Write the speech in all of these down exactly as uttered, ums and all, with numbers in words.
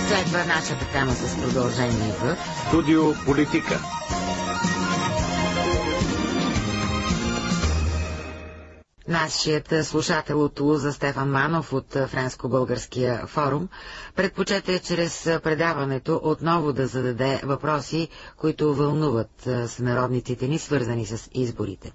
Следва нашата тема с продължение в Студио Политика. Нашият слушател от Тулуза Стефан Манов от Френско-българския форум предпочете чрез предаването отново да зададе въпроси, които вълнуват сънародниците ни, свързани с изборите.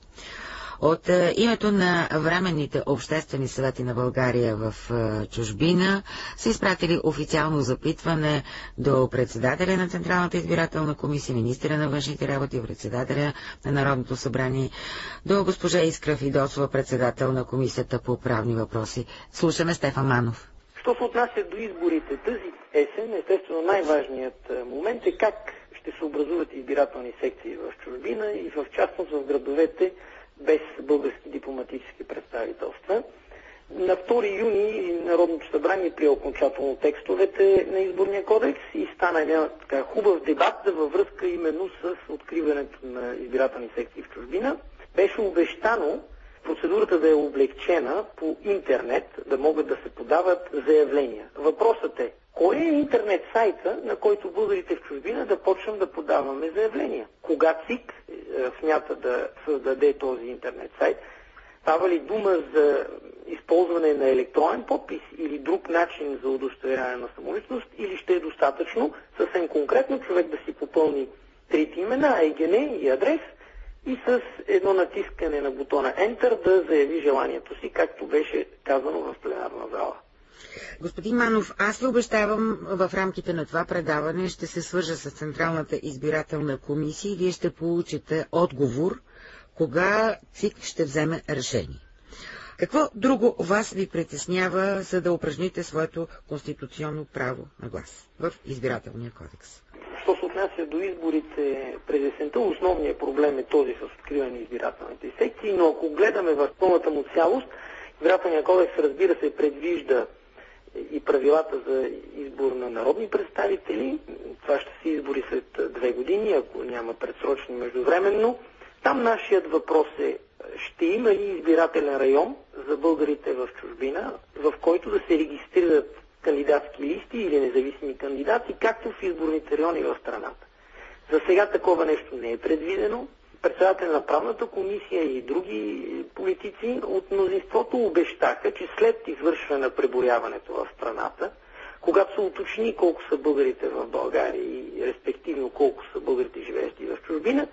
От името на временните обществени съвети на България в чужбина са изпратили официално запитване до председателя на Централната избирателна комисия, министъра на външните работи, председателя на Народното събрание, до госпожа Искра Фидосова, председател на Комисията по правни въпроси. Слушаме Стефан Манов. Що се отнася до изборите тази есен, естествено най-важният момент е как ще се образуват избирателни секции в чужбина и в частност в градовете без български дипломатически представителства. На втори юни Народното събрание прие окончателно текстовете на изборния кодекс и стана един така хубав дебат във връзка именно с откриването на избирателни секции в чужбина. Беше обещано процедурата да е облегчена по интернет, да могат да се подават заявления. Въпросът е, кой е интернет сайта, на който българите в чужбина да почнем да подаваме заявления? Кога ЦИК е, смята да създаде този интернет сайт? Става ли дума за използване на електронен подпис или друг начин за удостоверяване на самоличност, или ще е достатъчно съвсем конкретно човек да си попълни трите имена, ЕГН и адрес, и с едно натискане на бутона Enter да заяви желанието си, както беше казано в пленарна зала. Господин Манов, аз ви обещавам, в рамките на това предаване ще се свържа с Централната избирателна комисия и вие ще получите отговор, кога ЦИК ще вземе решение. Какво друго вас ви притеснява, за да упражните своето конституционно право на глас в избирателния кодекс? Що се отнася до изборите през есента, основният проблем е този с откриване на избирателните секции, но ако гледаме в пълната му цялост, избирателният кодекс, разбира се, предвижда и правилата за избор на народни представители. Това ще са избори след две години, ако няма предсрочни междувременно. Там нашият въпрос е, ще има ли избирателен район за българите в чужбина, в който да се регистрират кандидатски листи или независими кандидати, както в изборните райони в страната. За сега такова нещо не е предвидено. Председател на правната комисия и други политици от мнозинството обещаха, че след извършване на преброяването в страната, когато се уточни колко са българите в България и респективно колко са българите живеещи в чужбина,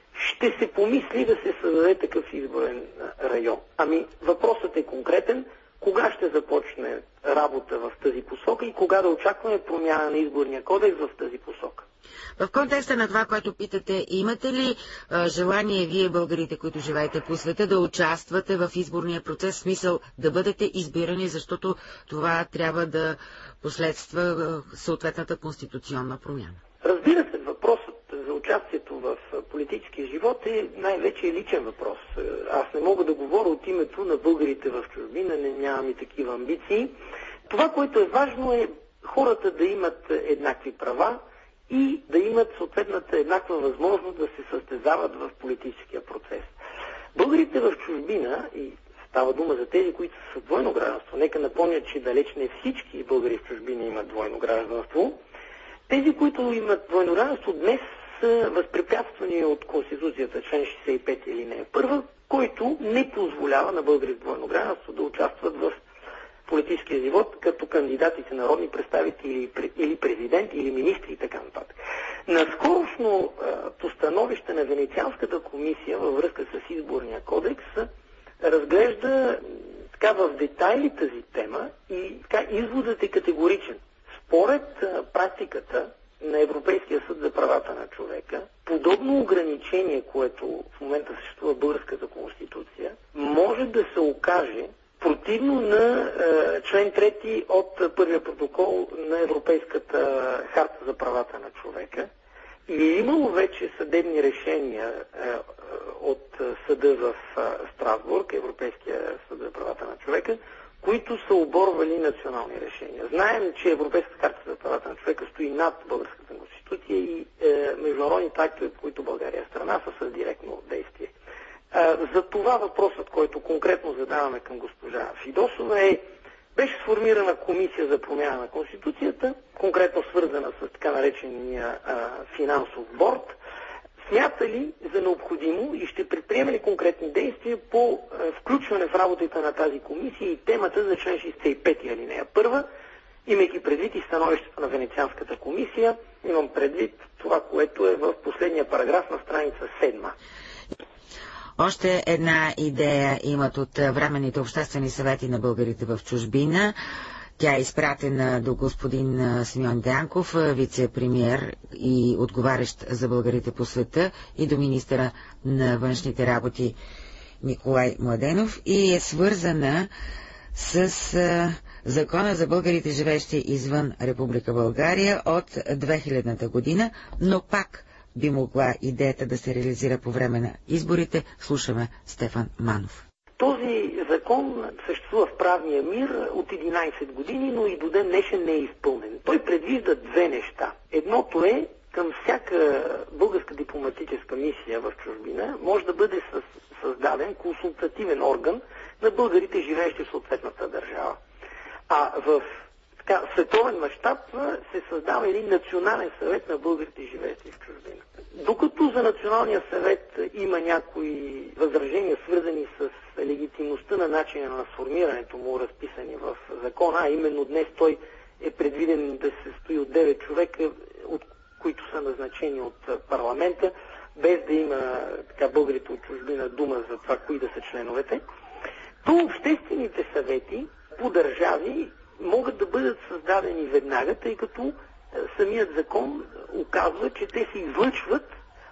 ще се помисли да се създаде такъв изборен район. Ами въпросът е конкретен. Кога ще започне работа в тази посока и кога да очакваме промяна на изборния кодекс в тази посока? В контекста на това, което питате, имате ли а, желание вие, българите, които живеете по света, да участвате в изборния процес, в смисъл да бъдете избирани, защото това трябва да последства а, съответната конституционна промяна? Разбира се, въпросът за участието в политическия живот е най-вече личен въпрос. Аз не мога да говоря от името на българите в чужбина, не нямам и такива амбиции. Това, което е важно, е хората да имат еднакви права и да имат съответната еднаква възможност да се състезават в политическия процес. Българите в чужбина, и става дума за тези, които са с двойно гражданство, нека напомня, че далеч не всички българи в чужбина имат двойно гражданство, тези, които имат двойно гражданство, днес са възпрепятствани от Конституцията, член шейсет и пет алинея първа, който не позволява на българи с двойно гражданство да участват в политическия живот като кандидатите народни представители или президенти или министри и така нататък. Наскорошно постановище на Венецианската комисия във връзка с изборния кодекс разглежда така в детайли тази тема и така изводът е категоричен. Според практиката на Европейския съд за правата на човека, подобно ограничение, което в момента съществува в българската конституция, може да се окаже противно на е, член трети от първия протокол на Европейската харта за правата на човека. И е имало вече съдебни решения е, от съда в е, Страсбург, Европейския съд за правата на човека, които са оборвали национални решения. Знаем, че Европейската харта за правата на човека стои над българската конституция и е, международните актове, по които България е страна, са с директно действие. За това въпросът, който конкретно задаваме към госпожа Фидосова е Беше сформирана комисия за промяна на Конституцията, конкретно свързана с така наречения а, финансов борд. Смята ли за необходимо и ще предприеме ли конкретни действия по а, включване в работата на тази комисия и темата за член шейсет и пет алинея първа, имайки предвид и становището на Венецианската комисия, имам предвид това, което е в последния параграф на страница седма. Още една идея имат от временните обществени съвети на българите в чужбина. Тя е изпратена до господин Симеон Дянков, вице-премиер и отговарящ за българите по света, и до министъра на външните работи Николай Младенов, и е свързана с Закона за българите, живеещи извън Република България от две хилядната година, но пак би могла идеята да се реализира по време на изборите. Слушаме Стефан Манов. Този закон съществува в правния мир от единайсет години, но и до ден днешен не е изпълнен. Той предвижда две неща. Едното е, към всяка българска дипломатическа мисия в чужбина може да бъде създаден консултативен орган на българите, живеещи в съответната държава. А в така, световен мащаб се създава един национален съвет на българите, живеещи в чужбина. Докато за националния съвет има някои възражения, свързани с легитимността на начина на сформирането му, разписани в закона, а именно днес той е предвиден да се състои от девет човека, от които са назначени от парламента, без да има така българите от чужбина дума за това, кои да са членовете, то обществените съвети по държави могат да бъдат създадени веднага, тъй като самият закон указва, че те се излъчват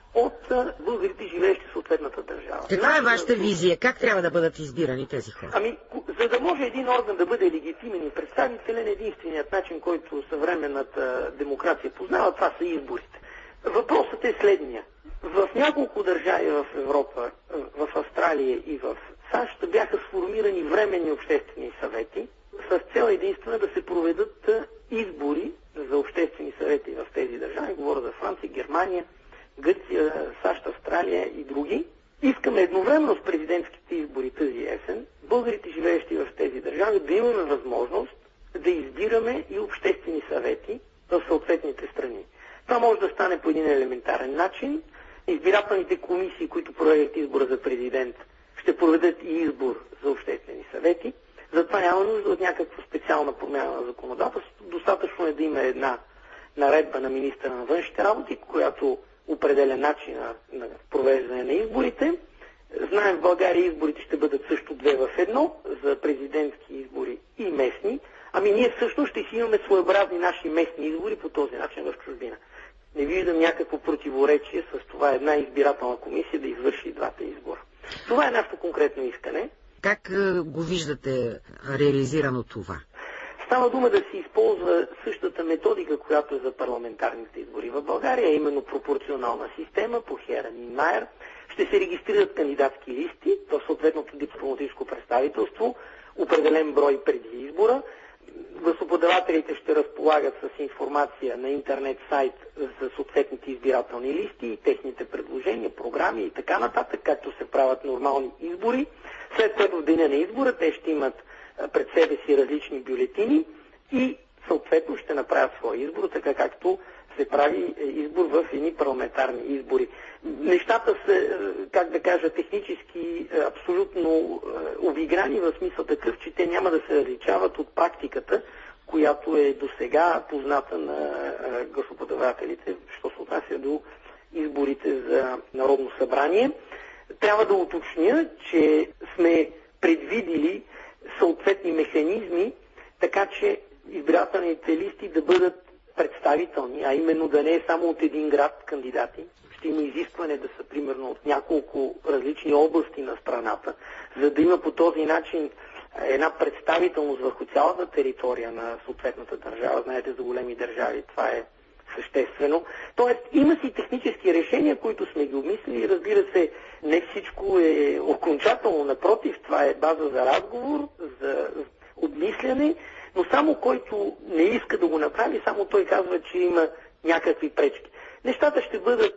от българите, живеещи в съответната държава. Каква е вашата визия? Как трябва да бъдат избирани тези хора? Ами, за да може един орган да бъде легитимен и представителен, единственият начин, който съвременната демокрация познава, това са изборите. Въпросът е следния. В няколко държави в Европа, в Австралия и в САЩ бяха сформирани временни обществени съвети с цел единствена да се проведат избори за обществени съвети в тези държави. Говоря за Франция, Германия, Гърция, САЩ, Австралия и други. Искаме едновременно с президентските избори тази есен българите, живеещи в тези държави, да имаме възможност да избираме и обществени съвети в съответните страни. Това може да стане по един елементарен начин. Избирателните комисии, които проведат избора за президент, ще проведат и избор за обществени съвети. Затова няма нужда от някаква специална промяна на законодателството. Достатъчно е да има една наредба на министъра на външните работи, която определя начина на провеждане на изборите. Знаем, в България изборите ще бъдат също две в едно, за президентски избори и местни. Ами ние всъщност ще си имаме своеобразни наши местни избори по този начин в чужбина. Не виждам някакво противоречие с това една избирателна комисия да извърши двата избора. Това е нашето конкретно искане. Как го виждате реализирано това? Става дума да се използва същата методика, която е за парламентарните избори в България, именно пропорционална система по Херън и Майер. Ще се регистрират кандидатски листи в съответното дипломатическо представителство, определен брой преди избора. Гласоподавателите ще разполагат с информация на интернет сайт за съответните избирателни листи и техните предложения, програми и така нататък, както се правят нормални избори. След което в деня на избора те ще имат пред себе си различни бюлетини и съответно ще направят своя избор, така както се прави избор в едни парламентарни избори. Нещата са, как да кажа, технически абсолютно обиграни в смисъл такъв, че те няма да се различават от практиката, която е досега позната на гласоподавателите, що се отнася до изборите за Народно събрание. Трябва да уточня, че сме предвидили съответни механизми, така че избирателните листи да бъдат представителни, а именно да не е само от един град кандидати. Ще има изискване да са примерно от няколко различни области на страната, за да има по този начин една представителност върху цялата територия на съответната държава. Знаете, за големи държави това е съществено. Тоест, има си технически решения, които сме ги обмислили. Разбира се, не всичко е окончателно. Напротив, това е база за разговор, за обмисляне, но само който не иска да го направи, само той казва, че има някакви пречки. Нещата ще бъдат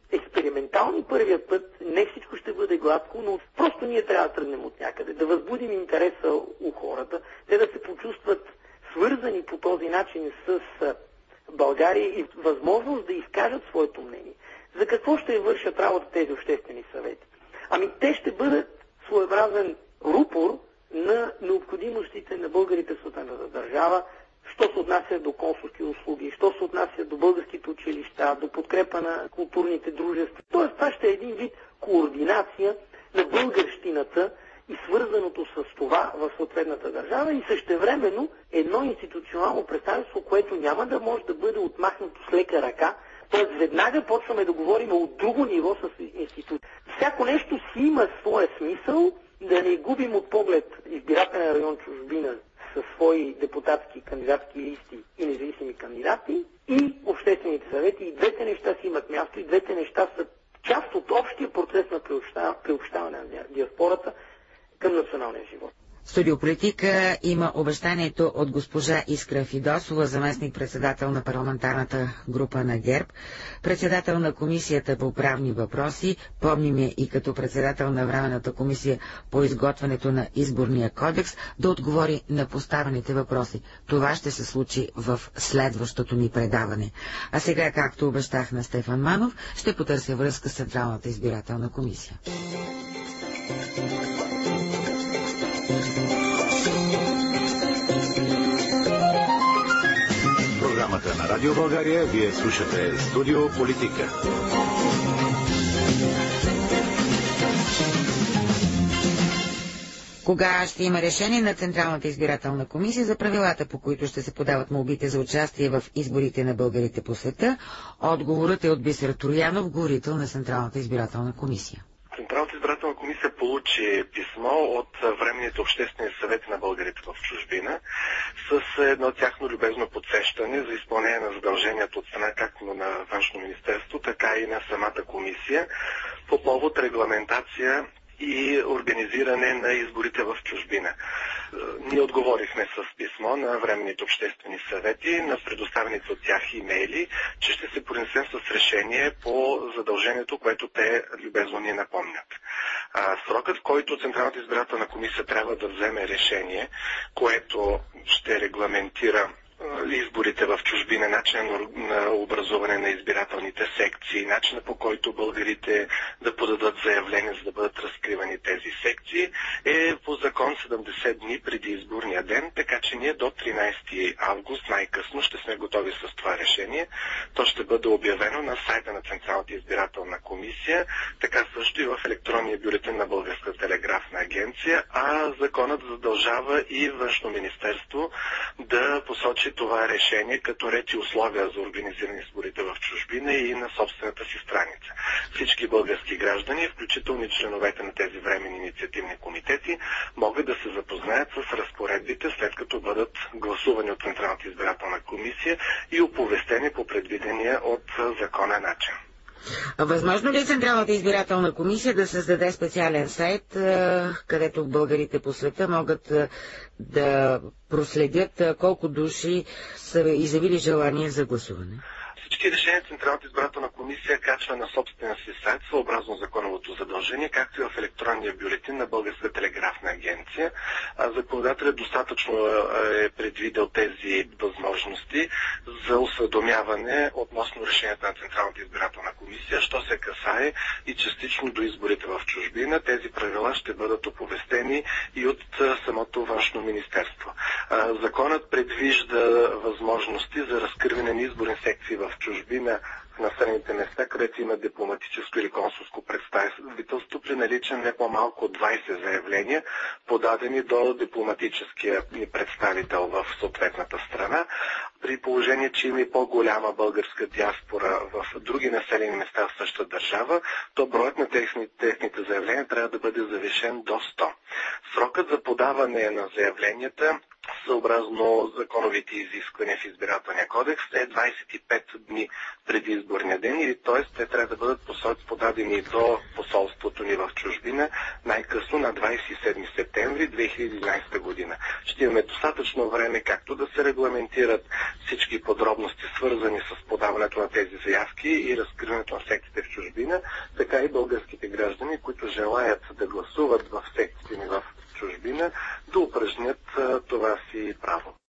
експериментални първият път, не всичко ще бъде гладко, но просто ние трябва да тръгнем от някъде, да възбудим интереса у хората, те да се почувстват свързани по този начин с България и възможност да изкажат своето мнение. За какво ще вършат работа тези обществени съвети? Ами те ще бъдат своеобразен рупор на необходимостите на българите в съответната държава, що се отнася до консулски услуги, що се отнася до българските училища, до подкрепа на културните дружества. Тоест това ще е един вид координация на българщината и свързаното с това в съответната държава и същевременно едно институционално представителство, което няма да може да бъде отмахнато с лека ръка, т.е. веднага почваме да говорим от друго ниво с институция. Всяко нещо си има своя смисъл, да не губим от поглед избирателен район чужбина със свои депутатски кандидатски листи и независими кандидати и обществените съвети. И двете неща си имат място и двете неща са част от общия процес на приобщаване на диаспората към националния живот. В Студио Политика има обещанието от госпожа Искра Фидосова, заместник-председател на парламентарната група на ГЕРБ, председател на Комисията по правни въпроси, помним я и като председател на Временната комисия по изготвянето на изборния кодекс, да отговори на поставените въпроси. Това ще се случи в следващото ни предаване. А сега, както обещах на Стефан Манов, ще потърся връзка с Централната избирателна комисия. Програмата на Радио България, вие слушате Студио Политика. Кога ще има решение на Централната избирателна комисия за правилата, по които ще се подават молбите за участие в изборите на българите по света? Отговорът е от Бисер Троянов, говорител на Централната избирателна комисия. Централната избирателна комисия получи писмо от Временните обществени съвети на българите в чужбина с едно тяхно любезно подсещане за изпълнение на задължението от страна както на Външно министерство, така и на самата комисия по повод регламентация и организиране на изборите в чужбина. Ние отговорихме с писмо на Временните обществени съвети, на предоставените от тях имейли, че ще се произнесем с решение по задължението, което те любезно ни напомнят. А, срокът, в който Централната избирателна комисия трябва да вземе решение, което ще регламентира изборите в чужбина, начина на образуване на избирателните секции, начина по който българите да подадат заявление, за да бъдат разкривани тези секции, е по закон седемдесет дни преди изборния ден, така че ние до тринайсети август най-късно ще сме готови с това решение. То ще бъде обявено на сайта на Централната избирателна комисия, така също и в електронния бюлетин на Българската телеграфна агенция, а законът задължава и Външно министерство да посочи това решение като ред и условия за организиране изборите в чужбина и на собствената си страница. Всички български граждани, включително и членовете на тези временни инициативни комитети, могат да се запознаят с разпоредбите, след като бъдат гласувани от Централната избирателна комисия и оповестени по предвидения от закона начин. Възможно ли е Централната избирателна комисия да създаде специален сайт, където българите по света могат да проследят колко души са изявили желание за гласуване? Всички решения Централната избирателна комисия качва на собствения си сайт, съобразно законовото задължение, както и в електронния бюлетин на Българската телеграфна агенция. Законодателят достатъчно е предвидел тези възможности за осведомяване относно решенията на Централната избирателна комисия, що се касае и частично до изборите в чужбина. Тези правила ще бъдат оповестени и от самото Външно министерство. Законът предвижда възможности за разкриване на изборни секции в чужбина в населените места, където има дипломатическо или консулско представителство, при наличие не по-малко от двайсет заявления, подадени до дипломатическия ни представител в съответната страна. При положение, че има и по-голяма българска диаспора в други населени места в същата държава, то броят на техните, техните заявления трябва да бъде завишен до сто. Срокът за подаване на заявленията съобразно законовите изисквания в избирателния кодекс е двадесет и пет дни преди изборния ден, или т.е. те трябва да бъдат подадени до посолството ни в чужбина най-късно на двадесет и седми септември две хиляди и единадесета година. Ще имаме достатъчно време както да се регламентират всички подробности, свързани с подаването на тези заявки и разкриването на секциите в чужбина, така и българските граждани, които желаят да гласуват в секциите ни в чужбина, да упражнят това си право.